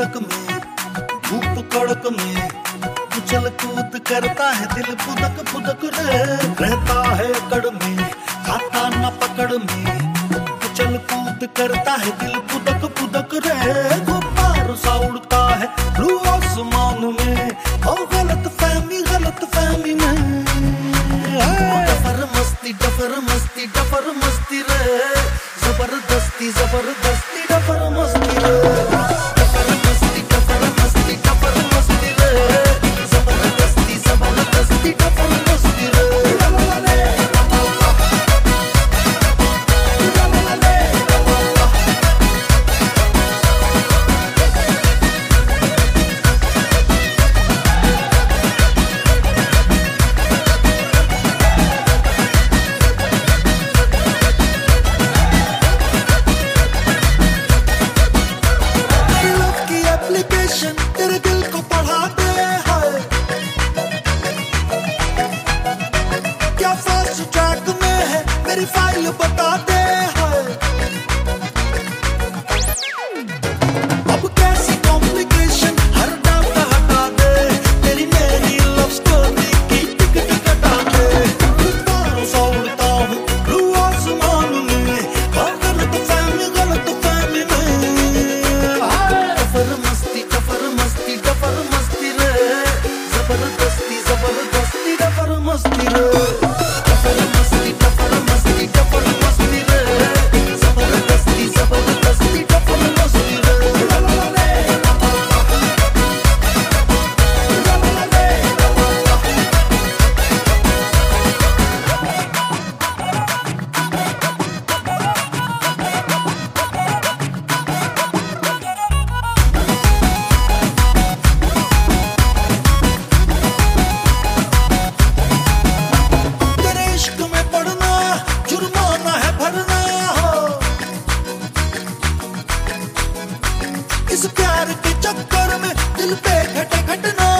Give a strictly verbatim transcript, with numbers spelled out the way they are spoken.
धड़क में, धूप कड़क में, उछल कूद करता है दिल पुदक पुदक रे। रहता है कड़ में, खाता न पकड़ में, उछल कूद करता है दिल पुदक पुदक रे। गुब्बार सा उड़ता है ब्लू आसमान में, ओ गलत फहमी गलत फहमी में। डफर मस्ती डफर मस्ती डफर मस्ती रे, जबरदस्ती जबरदस्ती डफर मस्ती रे। डफर मस्ती डफर मस्ती डफर मस्ती रे, जबरदस्ती जबरदस्ती डफर मस्ती रे। तेरे दिल को पढ़ा दे है क्या फास्ट ट्रैक में है, मेरी फाइल बता दे है। अब कैसी कॉम्प्लिकेशन हर डाउट हटा दे, तेरी मेरी लव स्टोरी की टिकट कटा दे। गुब्बारों सा उड़ता हूँ ब्लू आसमान में, गलत फहमी गलत फहमी में। डफर मस्ती डफर मस्ती डफर मस्ती रे, जबरदस्ती जबरदस्ती डफर मस्ती रे। डफर मस्ती डफर मस्ती डफर मस्ती रे, जबरदस्ती जबरदस्ती डफर मस्ती रे। इस प्यार के चक्कर में दिल पे घटे घटना